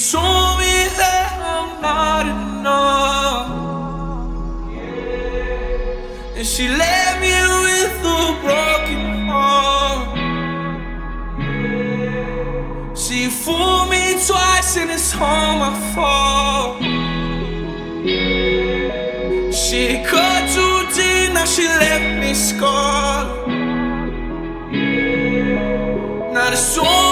told me that I'm not enough, and she left me with a broken heart. She fooled me twice and it's all my fault. She cut too deep, now she left me scarred. Now the soul